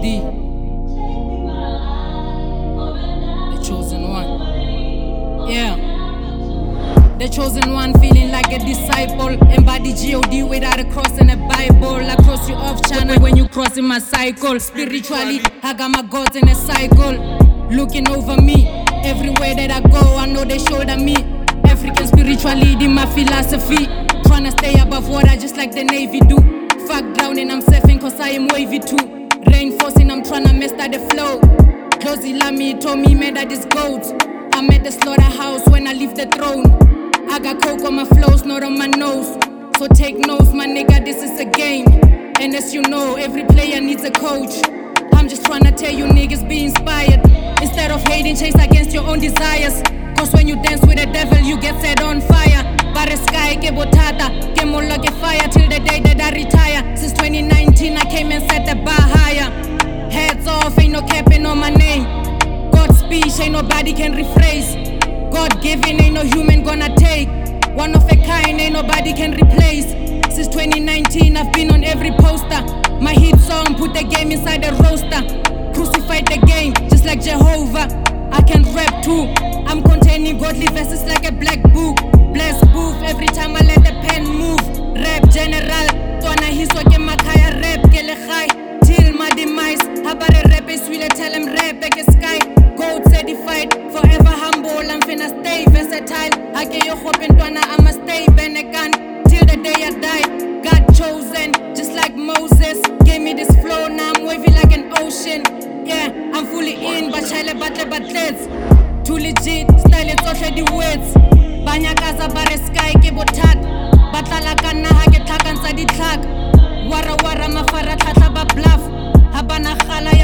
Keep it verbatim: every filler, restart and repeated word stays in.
D, the chosen one. Yeah. The chosen one, feeling like a disciple. Embody G O D without a cross and a Bible. I cross you off channel when you cross in my cycle. Spiritually, I got my gods in a cycle. Looking over me, everywhere that I go, I know they shoulder me. African spiritually, in my philosophy. Tryna stay above water just like the Navy do. Fuck drowning, I'm surfing cause I am wavy too. Reinforcing, I'm tryna master the flow. Closely Lami told me, man, that is goats. I'm at the slaughterhouse when I leave the throne. I got coke on my flows, not on my nose. So take notes, my nigga, this is a game. And as you know, every player needs a coach. I'm just trying to tell you niggas, be inspired. Instead of hating, chase against your own desires. Cause when you dance with the devil, you get set on fire. Bare sky, ke botata, ke mola, ke fire. Till the day that I retire. Since twenty nineteen, I came and set the bar higher. Heads off, ain't no capping on my name. God's speech, ain't nobody can rephrase. God-given, ain't no human gonna take. One of a kind, ain't nobody can replace. Since twenty nineteen, I've been on every poster. My hit song, put the game inside the roaster. Crucified the game, just like Jehovah. I can rap too. I'm containing godly verses like a black book. Bless booth, every time I let the pen move. Rap general, twana hiswa ke makaya rap ke le high. Till my demise, habare rap is will tell him rap like a sky. Gold certified, forever humble, I'm finna stay versatile. I get your hope in Twana, I'ma stay Benegan till the day I die. God chosen, just like Moses. Gave me this flow, now I'm wavy like an ocean. Yeah, I'm fully in, but chile battle batlets. Too legit, style it's all the words. Banyakaza bare sky ke botat. Batlala kana ha ke tlhakantsha di tlhaka. Wara wara mafara tlhatlha ba bluff. Habana khala